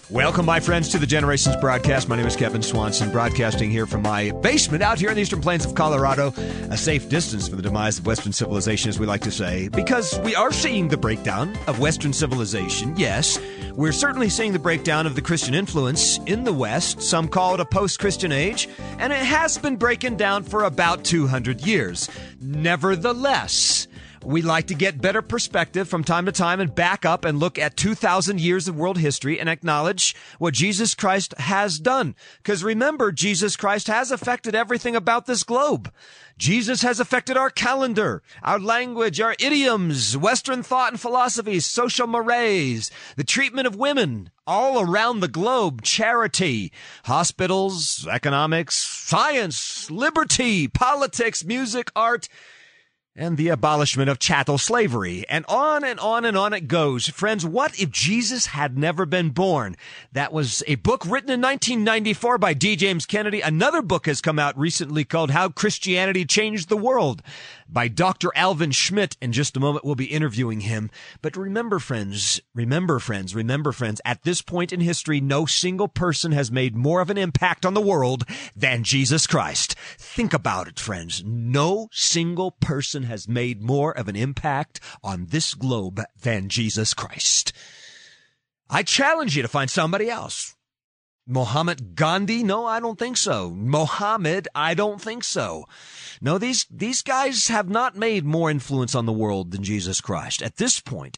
Welcome, my friends, to the Generations broadcast. My name is Kevin Swanson, broadcasting here from my basement out here in the eastern plains of Colorado, a safe distance from the demise of Western civilization, as we like to say, because we are seeing the breakdown of Western civilization. Yes, we're certainly seeing the breakdown of the Christian influence in the West. Some call it a post-Christian age, and it has been breaking down for about 200 years. Nevertheless, we like to get better perspective from time to time and back up and look at 2,000 years of world history and acknowledge what Jesus Christ has done. Because remember, Jesus Christ has affected everything about this globe. Jesus has affected our calendar, our language, our idioms, Western thought and philosophies, social mores, the treatment of women all around the globe, charity, hospitals, economics, science, liberty, politics, music, art, and the abolishment of chattel slavery, and on and on and on it goes. Friends, what if Jesus had never been born? That was a book written in 1994 by D. James Kennedy. Another book has come out recently called How Christianity Changed the World by Dr. Alvin Schmidt. In just a moment, we'll be interviewing him. But remember, friends, at this point in history, no single person has made more of an impact on the world than Jesus Christ. Think about it, friends. No single person has made more of an impact on this globe than Jesus Christ. I challenge you to find somebody else. Muhammad Gandhi? No, I don't think so. Mohammed? I don't think so. No, these guys have not made more influence on the world than Jesus Christ. At this point,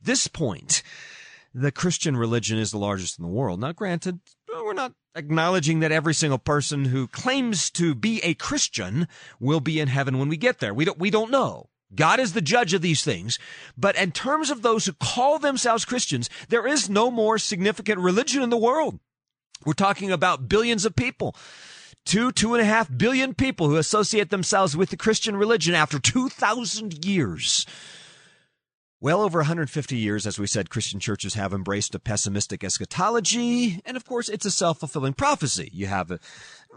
the Christian religion is the largest in the world. Now, granted, we're not acknowledging that every single person who claims to be a Christian will be in heaven when we get there. We don't know. God is the judge of these things. But in terms of those who call themselves Christians, there is no more significant religion in the world. We're talking about billions of people. 2.5 billion people who associate themselves with the Christian religion after 2,000 years. Well over 150 years, as we said, Christian churches have embraced a pessimistic eschatology, and of course, it's a self-fulfilling prophecy. You have a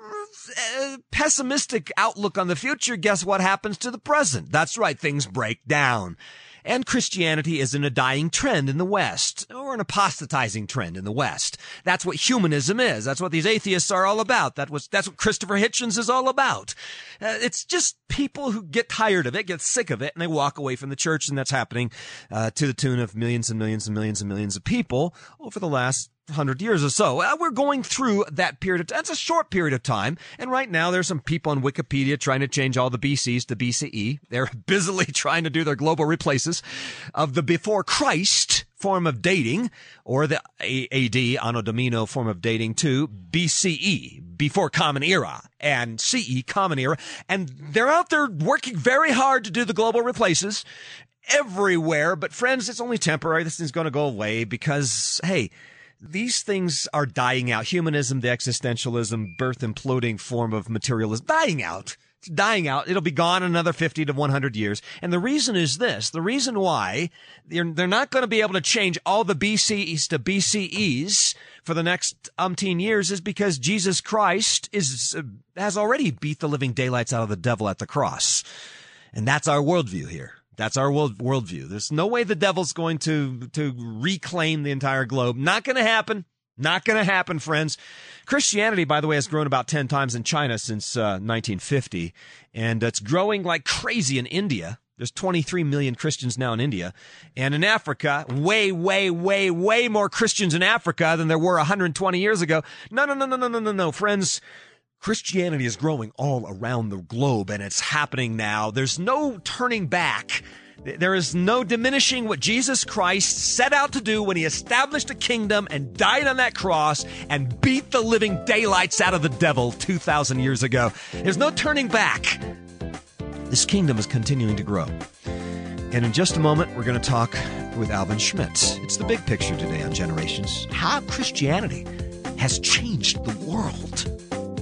pessimistic outlook on the future. Guess what happens to the present? That's right, things break down. And Christianity is in a dying trend in the West, or an apostatizing trend in the West. That's what humanism is. That's what these atheists are all about. That's what Christopher Hitchens is all about. It's just people who get tired of it, get sick of it, and they walk away from the church, and that's happening to the tune of millions and millions and millions and millions of people over the last 100 years or so. We're going through that period of time. It's a short period of time. And right now there's some people on Wikipedia trying to change all the BCs to BCE. They're busily trying to do their global replaces of the before Christ form of dating, or the AD, Anno Domini form of dating, to BCE, before Common Era, and CE, Common Era. And they're out there working very hard to do the global replaces everywhere. But friends, it's only temporary. This thing's going to go away because, hey, these things are dying out. Humanism, the existentialism, birth imploding form of materialism, dying out. It's dying out. It'll be gone in another 50 to 100 years. And the reason is this. The reason why they're not going to be able to change all the BCEs to BCEs for the next umpteen years is because Jesus Christ has already beat the living daylights out of the devil at the cross. And that's our worldview here. That's our worldview. There's no way the devil's going to reclaim the entire globe. Not going to happen. Not going to happen, friends. Christianity, by the way, has grown about 10 times in China since 1950, and it's growing like crazy in India. There's 23 million Christians now in India. And in Africa, way more Christians in Africa than there were 120 years ago. No, friends. Christianity is growing all around the globe, and it's happening now. There's no turning back. There is no diminishing what Jesus Christ set out to do when he established a kingdom and died on that cross and beat the living daylights out of the devil 2,000 years ago. There's no turning back. This kingdom is continuing to grow. And in just a moment, we're going to talk with Alvin Schmidt. It's the big picture today on Generations. How Christianity has changed the world.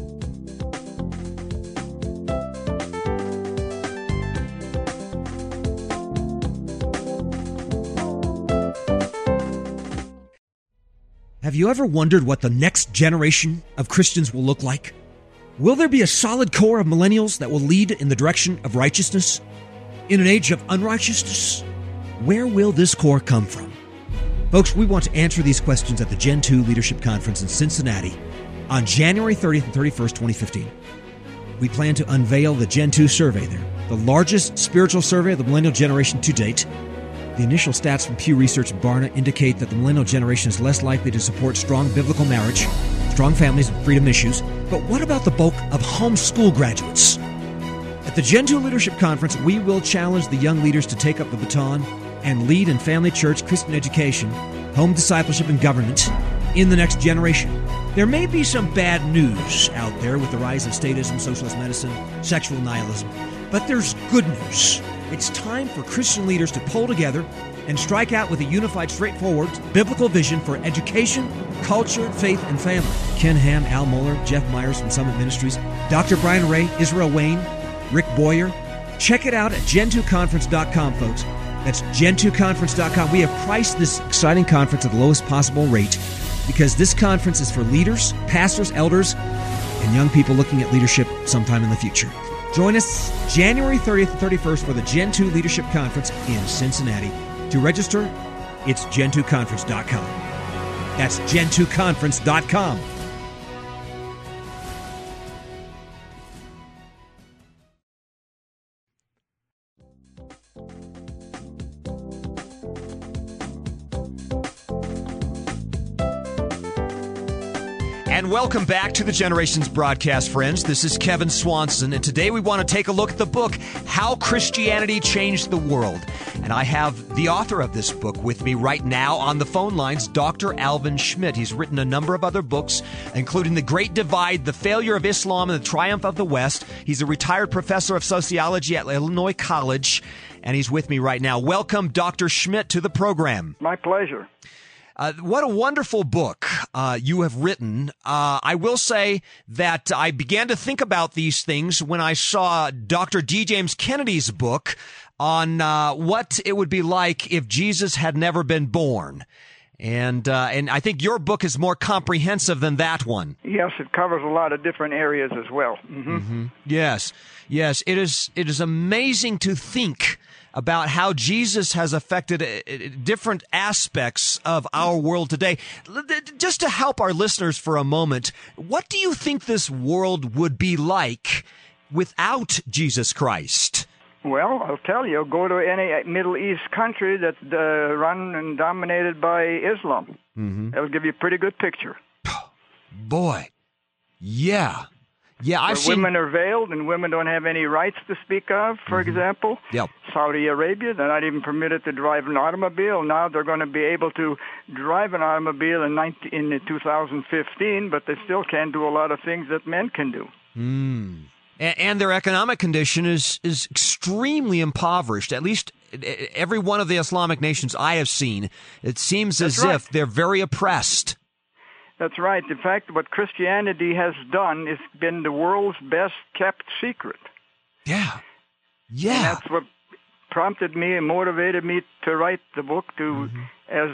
Have you ever wondered what the next generation of Christians will look like? Will there be a solid core of millennials that will lead in the direction of righteousness? In an age of unrighteousness? Where will this core come from? Folks, we want to answer these questions at the Gen 2 Leadership Conference in Cincinnati on January 30th and 31st, 2015. We plan to unveil the Gen 2 survey there, the largest spiritual survey of the millennial generation to date. The initial stats from Pew Research and Barna indicate that the millennial generation is less likely to support strong biblical marriage, strong families, and freedom issues. But what about the bulk of homeschool graduates? At the Gen 2 Leadership Conference, we will challenge the young leaders to take up the baton and lead in family, church, Christian education, home discipleship, and government in the next generation. There may be some bad news out there with the rise of statism, socialist medicine, sexual nihilism, but there's good news. It's time for Christian leaders to pull together and strike out with a unified, straightforward, biblical vision for education, culture, faith, and family. Ken Ham, Al Mohler, Jeff Myers from Summit Ministries, Dr. Brian Ray, Israel Wayne, Rick Boyer. Check it out at gen2conference.com, folks. That's gen2conference.com. We have priced this exciting conference at the lowest possible rate because this conference is for leaders, pastors, elders, and young people looking at leadership sometime in the future. Join us January 30th and 31st for the Gen 2 Leadership Conference in Cincinnati. To register, it's gen2conference.com. That's gen2conference.com. And welcome back to the Generations broadcast, friends. This is Kevin Swanson, and today we want to take a look at the book, How Christianity Changed the World. And I have the author of this book with me right now on the phone lines, Dr. Alvin Schmidt. He's written a number of other books, including The Great Divide, The Failure of Islam, and the Triumph of the West. He's a retired professor of sociology at Illinois College, and he's with me right now. Welcome, Dr. Schmidt, to the program. My pleasure. What a wonderful book you have written. I will say that I began to think about these things when I saw Dr. D. James Kennedy's book on what it would be like if Jesus had never been born. And I think your book is more comprehensive than that one. Yes, it covers a lot of different areas as well. Yes. It is amazing to think about how Jesus has affected different aspects of our world today. Just to help our listeners for a moment, what do you think this world would be like without Jesus Christ? Well, I'll tell you, go to any Middle East country that's run and dominated by Islam. That'll give you a pretty good picture. Boy, yeah. Yeah, I've seen women are veiled and women don't have any rights to speak of, for example. Yep. Saudi Arabia, they're not even permitted to drive an automobile. Now they're going to be able to drive an automobile in 2015, but they still can't do a lot of things that men can do. And their economic condition is extremely impoverished. At least every one of the Islamic nations I have seen, it seems as if they're very oppressed. That's right. In fact, what Christianity has done has been the world's best kept secret. Yeah. And that's what prompted me and motivated me to write the book, to, as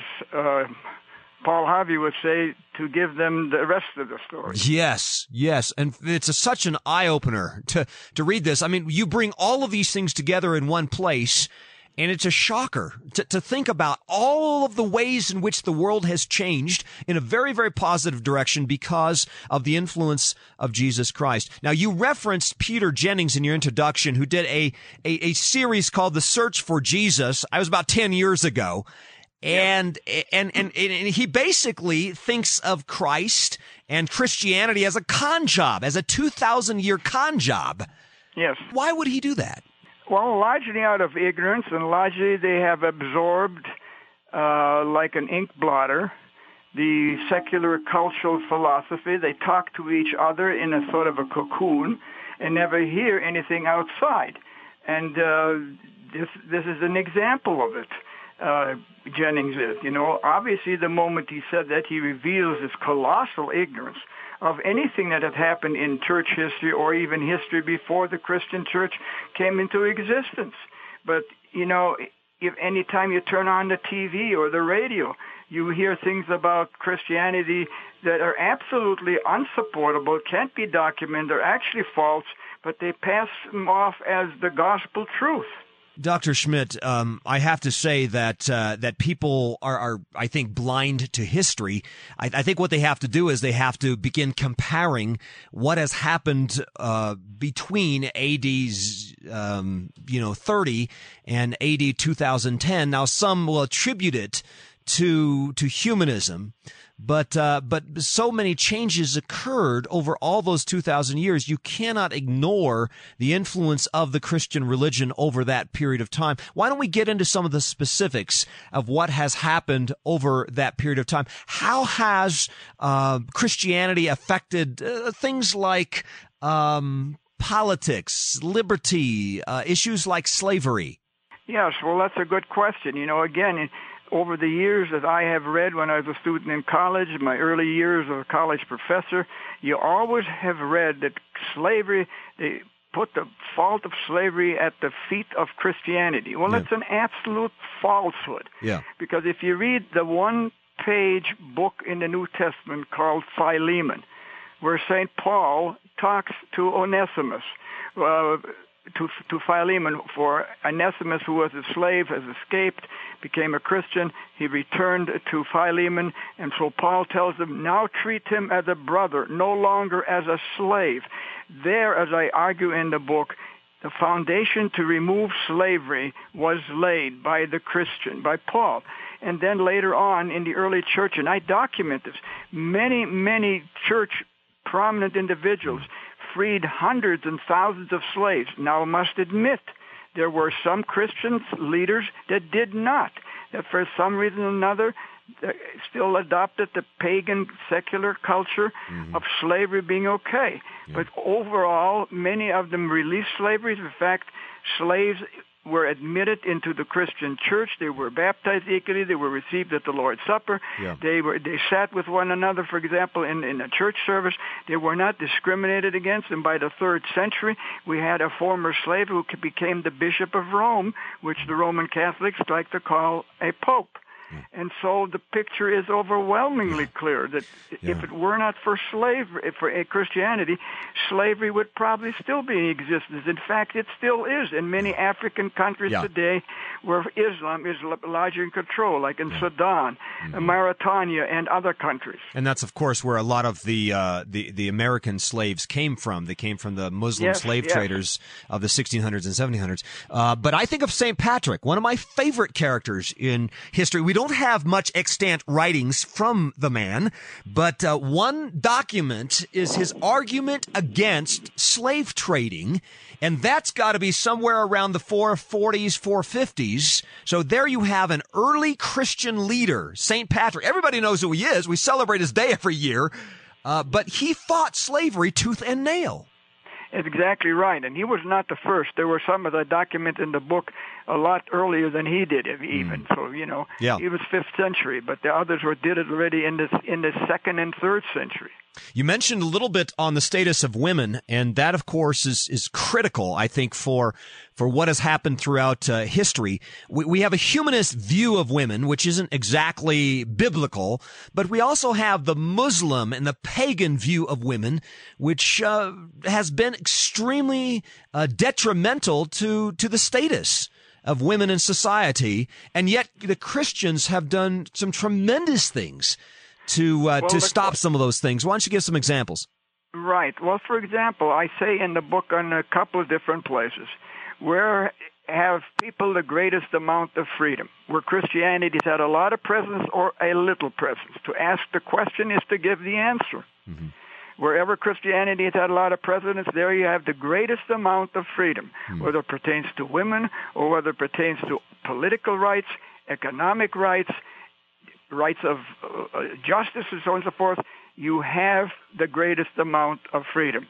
Paul Harvey would say, to give them the rest of the story. Yes. And it's such an eye-opener to read this. I mean, you bring all of these things together in one place, and it's a shocker to think about all of the ways in which the world has changed in a very, very positive direction because of the influence of Jesus Christ. Now, you referenced Peter Jennings in your introduction, who did a series called The Search for Jesus. I was about 10 years ago. And he basically thinks of Christ and Christianity as a con job, as a 2,000-year con job. Yes. Why would he do that? Well, largely out of ignorance, and largely they have absorbed, like an ink blotter, the secular cultural philosophy. They talk to each other in a sort of a cocoon and never hear anything outside. And this is an example of it. Jennings is, obviously the moment he said that, he reveals this colossal ignorance of anything that had happened in church history or even history before the Christian church came into existence. But, if any time you turn on the TV or the radio, you hear things about Christianity that are absolutely unsupportable, can't be documented, are actually false, but they pass them off as the gospel truth. Dr. Schmidt, I have to say that that people are, I think, blind to history. I think what they have to do is they have to begin comparing what has happened between AD's 30 and AD 2010. Now, some will attribute it to humanism. But so many changes occurred over all those 2,000 years. You cannot ignore the influence of the Christian religion over that period of time. Why don't we get into some of the specifics of what has happened over that period of time? How has Christianity affected things like politics, liberty, issues like slavery? Yes, well, that's a good question. Again, over the years that I have read when I was a student in college, my early years as a college professor, you always have read that slavery, they put the fault of slavery at the feet of Christianity. Well, that's an absolute falsehood. Yeah. Because if you read the one-page book in the New Testament called Philemon, where St. Paul talks to Onesimus, to Philemon, for Onesimus, who was a slave, has escaped, became a Christian. He returned to Philemon, and so Paul tells him, now treat him as a brother, no longer as a slave. There, as I argue in the book, the foundation to remove slavery was laid by the Christian, by Paul. And then later on in the early church, and I document this, many church prominent individuals freed hundreds and thousands of slaves. Now, I must admit, there were some Christian leaders that did not, that for some reason or another still adopted the pagan secular culture of slavery being okay. Yeah. But overall, many of them released slavery. In fact, slaves were admitted into the Christian church. They were baptized equally. They were received at the Lord's Supper. Yeah. They sat with one another, for example, in a church service. They were not discriminated against. And by the 3rd century, we had a former slave who became the Bishop of Rome, which the Roman Catholics like to call a pope. And so the picture is overwhelmingly clear that if it were not for slavery, for Christianity, slavery would probably still be in existence. In fact, it still is in many African countries today where Islam is largely in control, like in Sudan, Mauritania, and other countries. And that's, of course, where a lot of the American slaves came from. They came from the Muslim slave traders of the 1600s and 1700s. But I think of St. Patrick, one of my favorite characters in history. We don't have much extant writings from the man, but one document is his argument against slave trading, and that's got to be somewhere around the 440s, 450s. So there you have an early Christian leader, St. Patrick. Everybody knows who he is. We celebrate his day every year, but he fought slavery tooth and nail. That's exactly right, and he was not the first. There were some of the documents in the book a lot earlier than he did, even. So he was 5th century, but the others did it already in the 2nd and 3rd century. You mentioned a little bit on the status of women, and that, of course, is critical, I think, for what has happened throughout history. We have a humanist view of women, which isn't exactly biblical, but we also have the Muslim and the pagan view of women, which has been extremely detrimental to the status of women in society, and yet the Christians have done some tremendous things to stop some of those things. Why don't you give some examples? Right. Well, for example, I say in the book on a couple of different places, where have people the greatest amount of freedom, where Christianity's had a lot of presence or a little presence. To ask the question is to give the answer. Mm-hmm. Wherever Christianity has had a lot of presence, there you have the greatest amount of freedom, whether it pertains to women or whether it pertains to political rights, economic rights, rights of justice, and so on and so forth. You have the greatest amount of freedom.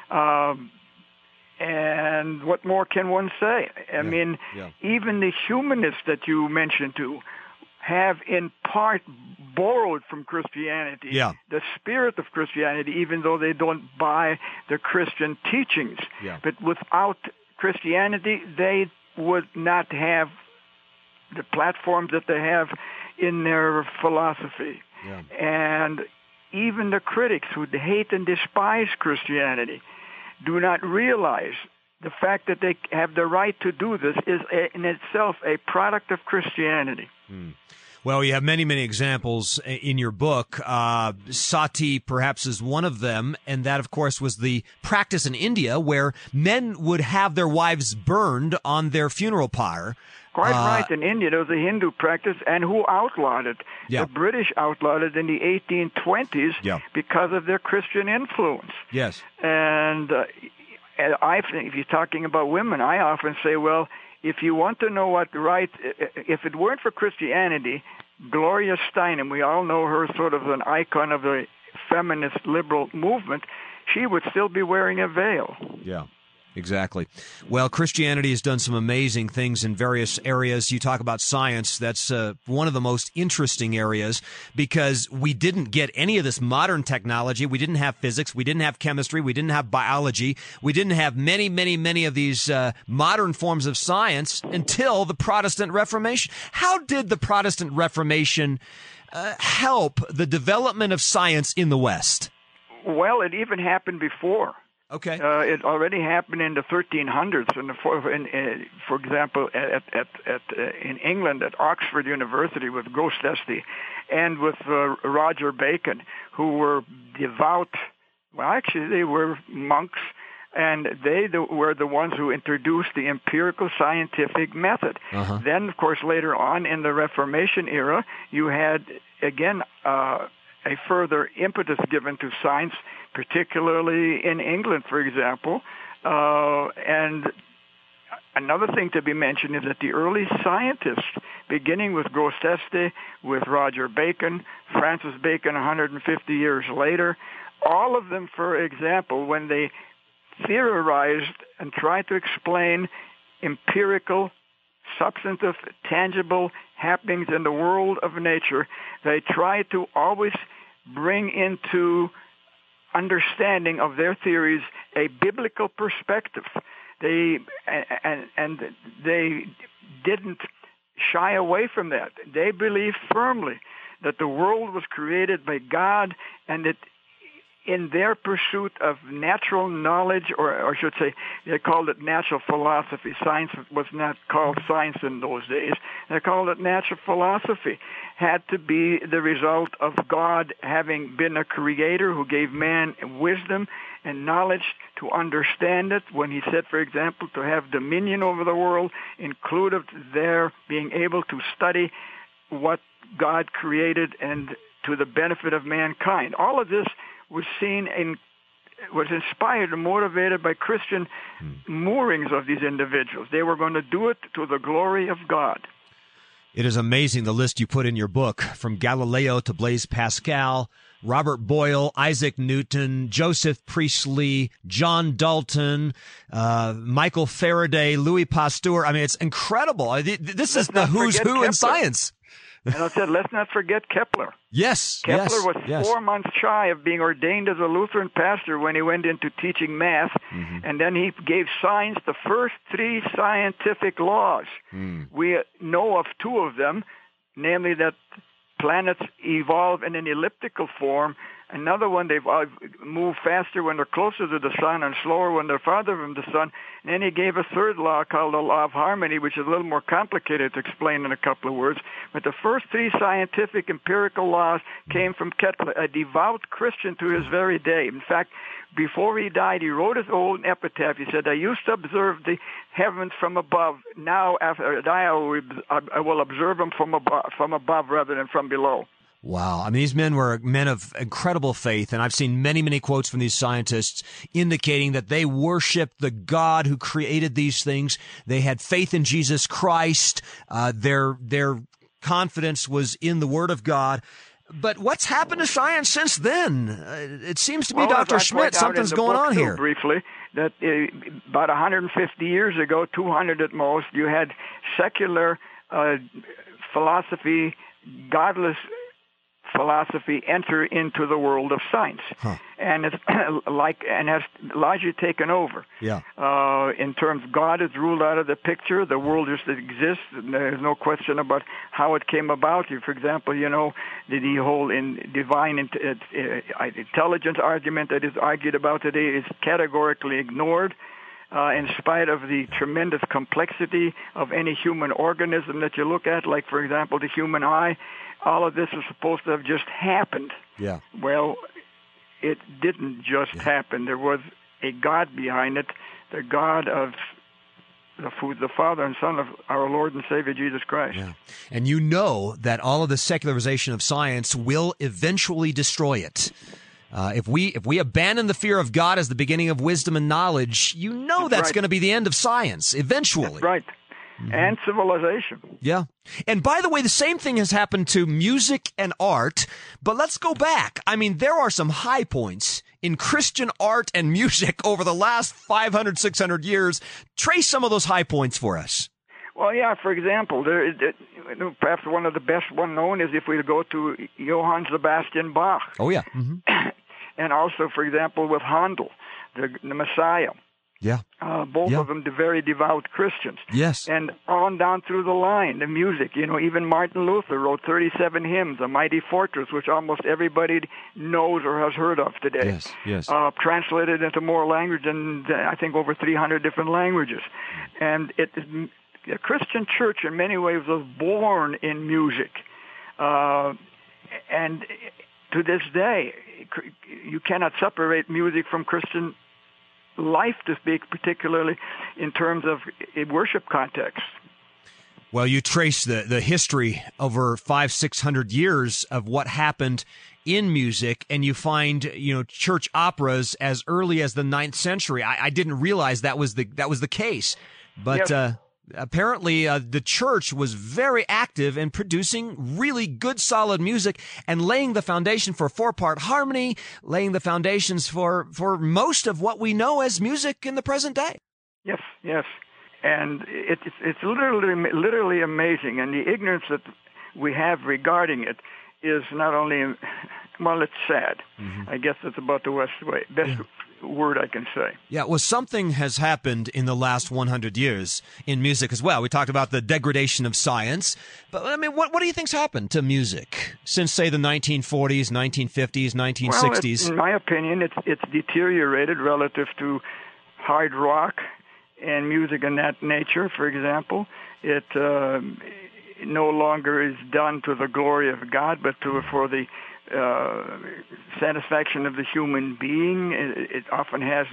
And what more can one say? I mean, even the humanists that you mentioned too have in part borrowed from Christianity, the spirit of Christianity, even though they don't buy the Christian teachings. Yeah. But without Christianity, they would not have the platforms that they have in their philosophy. Yeah. And even the critics who hate and despise Christianity do not realize the fact that they have the right to do this is in itself a product of Christianity. Well, you have many, many examples in your book. Sati perhaps is one of them, and that, of course, was the practice in India where men would have their wives burned on their funeral pyre. Quite right. In India, there was a Hindu practice, and who outlawed it? Yeah. The British outlawed it in the 1820s because of their Christian influence. Yes. And I think, if you're talking about women, I often say, well, if you want to know what right, if it weren't for Christianity, Gloria Steinem, we all know her sort of an icon of the feminist liberal movement, she would still be wearing a veil. Yeah. Exactly. Well, Christianity has done some amazing things in various areas. You talk about science. That's one of the most interesting areas because we didn't get any of this modern technology. We didn't have physics. We didn't have chemistry. We didn't have biology. We didn't have many, many, many of these modern forms of science until the Protestant Reformation. How did the Protestant Reformation help the development of science in the West? Well, it even happened before. Okay. It already happened in the 1300s, for example, in England at Oxford University with Grosseteste and with Roger Bacon, who were devout. Well, actually, they were monks, and they were the ones who introduced the empirical scientific method. Uh-huh. Then, of course, later on in the Reformation era, you had again a further impetus given to science, particularly in England, for example. And another thing to be mentioned is that the early scientists, beginning with Grosseteste, with Roger Bacon, Francis Bacon 150 years later, all of them, for example, when they theorized and tried to explain empirical, substantive, tangible happenings in the world of nature, they tried to always bring into understanding of their theories a biblical perspective. They didn't shy away from that. They believed firmly that the world was created by God, and that in their pursuit of natural knowledge, or I should say, they called it natural philosophy. Science was not called science in those days. They called it natural philosophy. Had to be the result of God having been a creator who gave man wisdom and knowledge to understand it. When he said, for example, to have dominion over the world, included their being able to study what God created and to the benefit of mankind. All of this was was inspired and motivated by Christian moorings of these individuals. They were going to do it to the glory of God. It is amazing, the list you put in your book, from Galileo to Blaise Pascal, Robert Boyle, Isaac Newton, Joseph Priestley, John Dalton, Michael Faraday, Louis Pasteur. I mean, it's incredible. This is the who's who in science. And I said, let's not forget Kepler. Yes, Kepler was 4 months shy of being ordained as a Lutheran pastor when he went into teaching math, and then he gave science the first 3 scientific laws. We know of 2 of them, namely that planets evolve in an elliptical form. Another one, they move faster when they're closer to the sun and slower when they're farther from the sun. And then he gave a 3rd law called the law of harmony, which is a little more complicated to explain in a couple of words. But the first 3 scientific empirical laws came from Kepler, a devout Christian to his very day. In fact, before he died, he wrote his own epitaph. He said, I used to observe the heavens from above. Now, after I die, I will observe them from above rather than from below. Wow. I mean, these men were men of incredible faith, and I've seen many, many quotes from these scientists indicating that they worshiped the God who created these things. They had faith in Jesus Christ. Their confidence was in the Word of God. But what's happened to science since then? It seems to me, Dr. Schmidt, something's going on here. Briefly, that about 150 years ago, 200 at most, you had secular philosophy, godless philosophy enter into the world of science, and it's and has largely taken over. Yeah. In terms, God is ruled out of the picture. The world just exists. And there's no question about how it came about. For example, the whole divine intelligence argument that is argued about today is categorically ignored. in spite of the tremendous complexity of any human organism that you look at, like, for example, the human eye. All of this is supposed to have just happened. Yeah. Well, it didn't just happen. There was a God behind it, the God of the Father and Son of our Lord and Savior Jesus Christ. Yeah. And you know that all of the secularization of science will eventually destroy it. If we abandon the fear of God as the beginning of wisdom and knowledge, you know that's going to be the end of science eventually. That's right. Mm-hmm. And civilization. Yeah. And by the way, the same thing has happened to music and art, but let's go back. I mean, there are some high points in Christian art and music over the last 500, 600 years. Trace some of those high points for us. Well, yeah, for example, perhaps one of the best one known is if we go to Johann Sebastian Bach. Oh, yeah. Mm-hmm. And also, for example, with Handel, the Messiah. Yeah. Both of them very devout Christians. Yes. And on down through the line, the music, even Martin Luther wrote 37 hymns, A Mighty Fortress, which almost everybody knows or has heard of today. Yes. Translated into more languages than, I think, over 300 different languages. And the Christian church, in many ways, was born in music. And to this day, you cannot separate music from Christian life, to speak, particularly in terms of a worship context. Well, you trace the history over 500-600 years of what happened in music, and you find church operas as early as the 9th century. I didn't realize that was the case, but yes. Apparently, the church was very active in producing really good, solid music and laying the foundation for 4-part harmony, laying the foundations for most of what we know as music in the present day. Yes. And it's literally amazing. And the ignorance that we have regarding it is not only, it's sad. Mm-hmm. I guess that's about the best word I can say. Yeah, well, something has happened in the last 100 years in music as well. We talked about the degradation of science, but I mean, what do you think's happened to music since, say, the 1940s, 1950s, 1960s? Well, in my opinion, it's deteriorated relative to hard rock and music in that nature. For example, it no longer is done to the glory of God, but for the satisfaction of the human being. It often has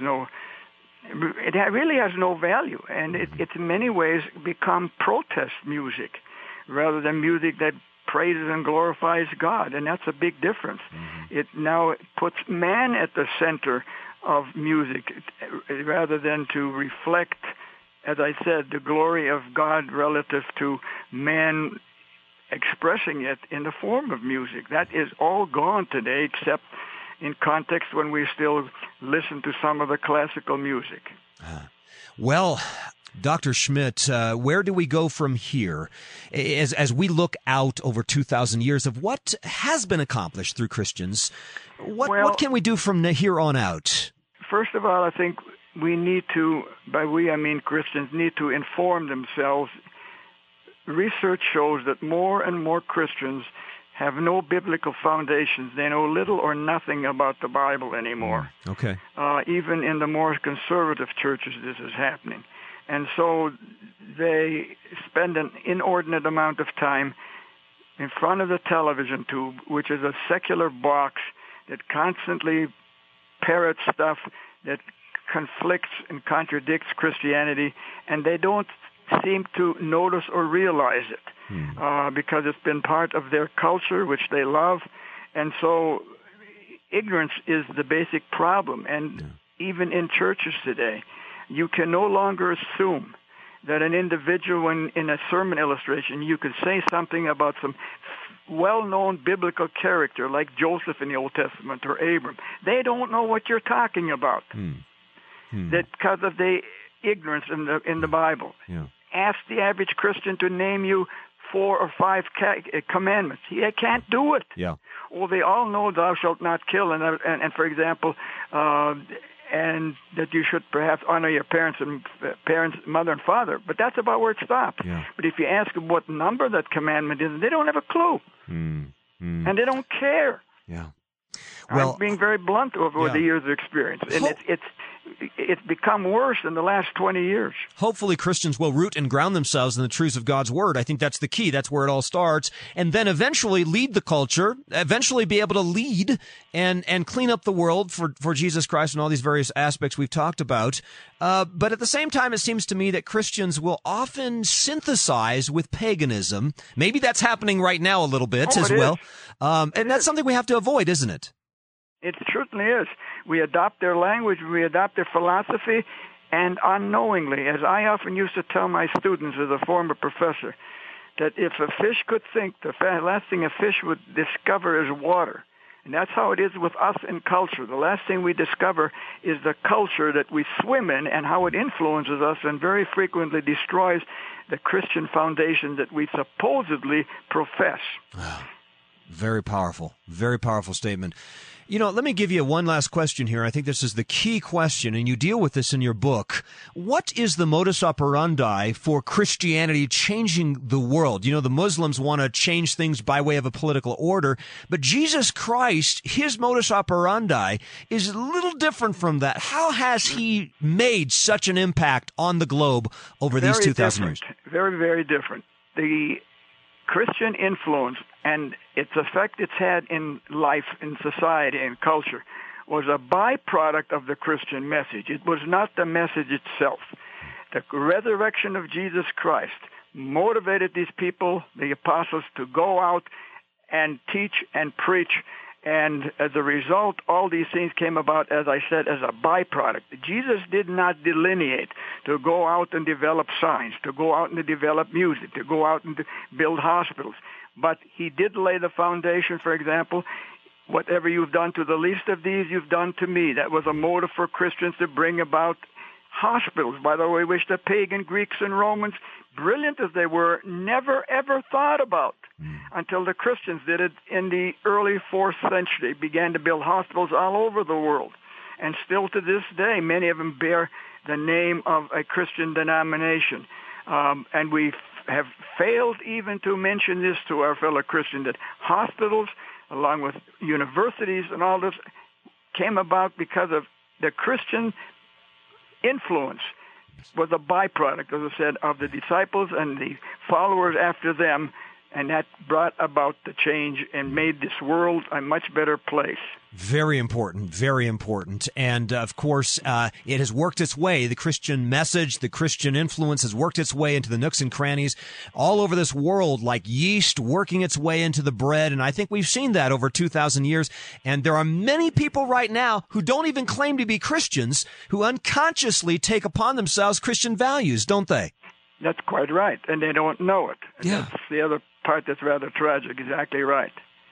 it really has no value, and it's in many ways become protest music rather than music that praises and glorifies God, and that's a big difference. Mm-hmm. It now puts man at the center of music rather than to reflect, as I said, the glory of God relative to man expressing it in the form of music. That is all gone today, except in context when we still listen to some of the classical music. Well, Dr. Schmidt, where do we go from here as we look out over 2,000 years of what has been accomplished through Christians? What can we do from here on out? First of all, I think we need to, by we I mean Christians, need to inform themselves. Research shows that more and more Christians have no biblical foundations. They know little or nothing about the Bible anymore. Okay. Even in the more conservative churches, this is happening. And so they spend an inordinate amount of time in front of the television tube, which is a secular box that constantly parrots stuff that conflicts and contradicts Christianity, and they don't seem to notice or realize it because it's been part of their culture, which they love. And so ignorance is the basic problem. And even in churches today, you can no longer assume that an individual, in a sermon illustration, you could say something about some well-known biblical character like Joseph in the Old Testament or Abram. They don't know what you're talking about. That because of the ignorance in the Bible. Yeah. Ask the average Christian to name you 4 or 5 commandments. He can't do it. Yeah. Well, they all know thou shalt not kill, and for example, and that you should perhaps honor your parents, mother and father. But that's about where it stops. Yeah. But if you ask them what number that commandment is, they don't have a clue, and they don't care. Yeah. Well, I'm being very blunt over the years of experience, and it's become worse in the last 20 years. Hopefully Christians will root and ground themselves in the truths of God's Word. I think that's the key. That's where it all starts. And then eventually lead the culture, eventually be able to lead and clean up the world for Jesus Christ and all these various aspects we've talked about. But at the same time, it seems to me that Christians will often synthesize with paganism. Maybe that's happening right now a little bit as well. And that's something we have to avoid, isn't it? It certainly is. We adopt their language, we adopt their philosophy, and unknowingly, as I often used to tell my students as a former professor, that if a fish could think, the last thing a fish would discover is water. And that's how it is with us in culture. The last thing we discover is the culture that we swim in and how it influences us and very frequently destroys the Christian foundation that we supposedly profess. Very powerful statement. You know, let me give you one last question here. I think this is the key question, and you deal with this in your book. What is the modus operandi for Christianity changing the world? You know, the Muslims want to change things by way of a political order, but Jesus Christ, his modus operandi is a little different from that. How has he made such an impact on the globe over these 2,000 years? Very, very different. The Christian influence and its effect it's had in life, in society, and culture was a byproduct of the Christian message. It was not the message itself. The resurrection of Jesus Christ motivated these people, the apostles, to go out and teach and preach. And as a result, all these things came about, as I said, as a byproduct. Jesus did not delineate to go out and develop science, to go out and to develop music, to go out and to build hospitals. But he did lay the foundation, for example, whatever you've done to the least of these, you've done to me. That was a motive for Christians to bring about hospitals, by the way, which the pagan Greeks and Romans, brilliant as they were, never ever thought about until the Christians did it in the early 4th century, began to build hospitals all over the world. And still to this day, many of them bear the name of a Christian denomination. And we have failed even to mention this to our fellow Christians, that hospitals, along with universities and all this, came about because of the Christian influence. Was a byproduct, as I said, of the disciples and the followers after them, and that brought about the change and made this world a much better place. Very important, very important. And, of course, it has worked its way. The Christian message, the Christian influence has worked its way into the nooks and crannies all over this world, like yeast working its way into the bread. And I think we've seen that over 2,000 years. And there are many people right now who don't even claim to be Christians who unconsciously take upon themselves Christian values, don't they? That's quite right. And they don't know it. Yeah. That's the other part that's rather tragic. Exactly right.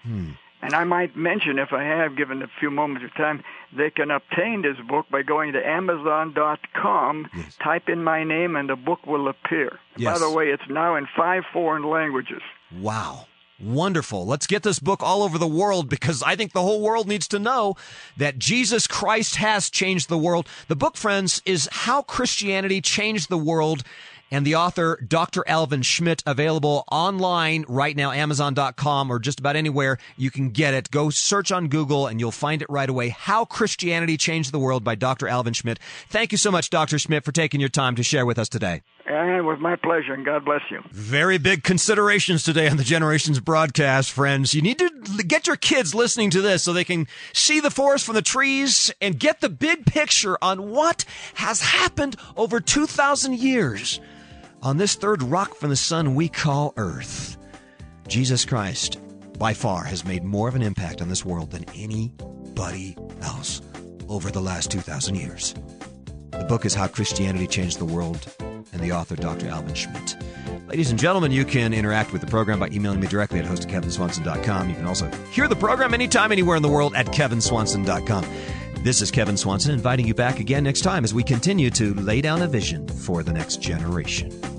And I might mention, if I have given a few moments of time, they can obtain this book by going to Amazon.com, type in my name, and the book will appear. Yes. By the way, it's now in 5 foreign languages. Wow. Wonderful. Let's get this book all over the world, because I think the whole world needs to know that Jesus Christ has changed the world. The book, friends, is How Christianity Changed the World, and the author, Dr. Alvin Schmidt, available online right now, Amazon.com or just about anywhere you can get it. Go search on Google and you'll find it right away. How Christianity Changed the World by Dr. Alvin Schmidt. Thank you so much, Dr. Schmidt, for taking your time to share with us today. And it was my pleasure, and God bless you. Very big considerations today on the Generations broadcast, friends. You need to get your kids listening to this so they can see the forest from the trees and get the big picture on what has happened over 2,000 years on this third rock from the sun we call Earth. Jesus Christ, by far, has made more of an impact on this world than anybody else over the last 2,000 years. The book is How Christianity Changed the World, and the author, Dr. Alvin Schmidt. Ladies and gentlemen, you can interact with the program by emailing me directly at host@kevinswanson.com. You can also hear the program anytime, anywhere in the world at kevinswanson.com. This is Kevin Swanson inviting you back again next time as we continue to lay down a vision for the next generation.